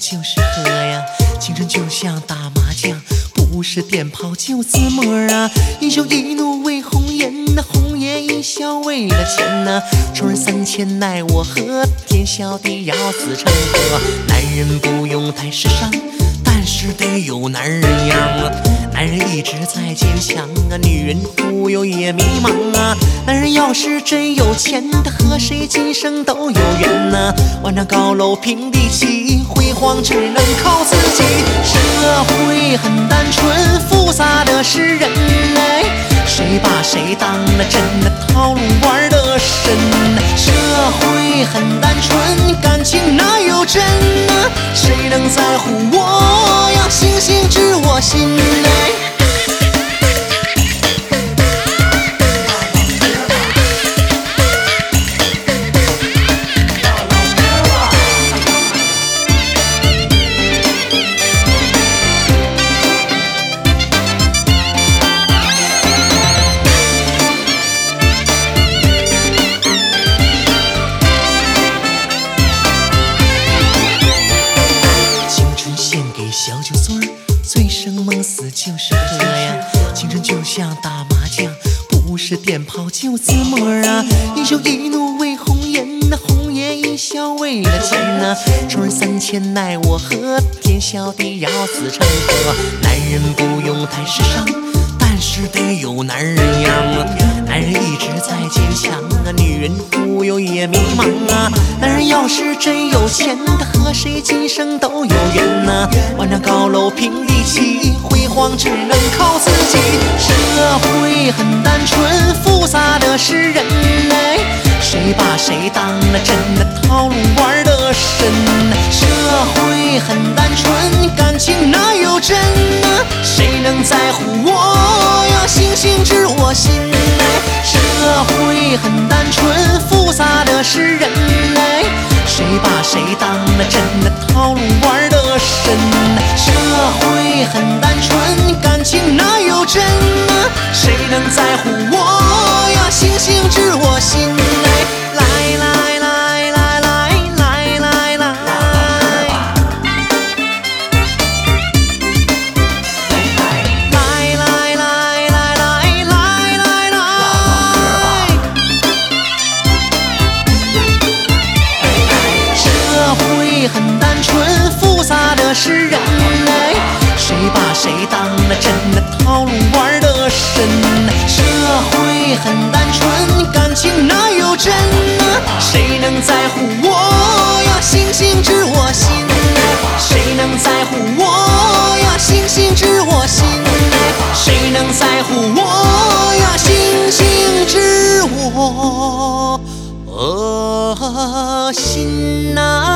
就是喝呀，青春就像打麻将，不是电炮就自摸啊。一羞一怒为红颜，红颜一笑为了钱呐。众人三千奈我何，天小地要自成河。男人不用太时尚，但是得有男人样啊。男人一直在坚强啊，女人忽悠也迷茫啊。男人要是真有钱，他和谁今生都有缘呐。万丈高楼平地起，辉煌只能靠自己。社会很单纯，复杂的是人哎，谁把谁当了真的套路玩得深。社会很单纯，感情哪有真呢？谁能在乎我呀？星星知我心哎。小酒孙儿，醉生梦死就是喝呀。青春就像打麻将，不是电炮就自摸啊。一羞一怒为红颜，红颜一笑为了钱呐。众人三千奈我何，天小地要自成河。男人不用太时尚，但是得有男人样啊。男人一直在坚强啊，女人忽悠也迷茫啊。男人要是真有钱，他和谁今生都有缘呐。万丈高楼平地起，辉煌只能靠自己。社会很单纯，复杂的是人哎，谁把谁当了真的套路玩得深。社会很单纯，感情哪有真呢？谁能在乎我呀？星星知我心哎。社会很单纯，复杂的是人哎，谁把谁当了真的套路玩得深。社会很单纯，感情哪有真呢？谁能在乎我呀？星星知我心哎。来来来来来来来来，很单纯，复杂的是人哎，谁把谁当了真的套路玩得深。社会很单纯，感情哪有真呢？谁能在乎我呀？星星知我心哎，谁能在乎我呀？星星知我心哎，谁能在乎我呀？星星知我心啊。